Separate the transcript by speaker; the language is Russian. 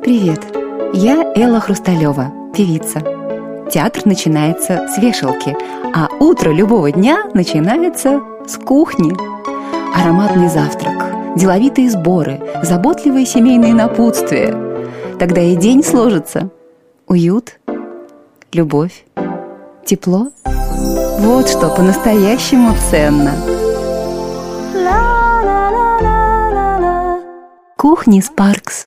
Speaker 1: Привет, я Элла Хрусталева, певица. Театр начинается с вешалки, а утро любого дня начинается с кухни. Ароматный завтрак, деловитые сборы, заботливые семейные напутствия. Тогда и день сложится. Уют, любовь, тепло. Вот что по-настоящему ценно. Кухни Спаркс.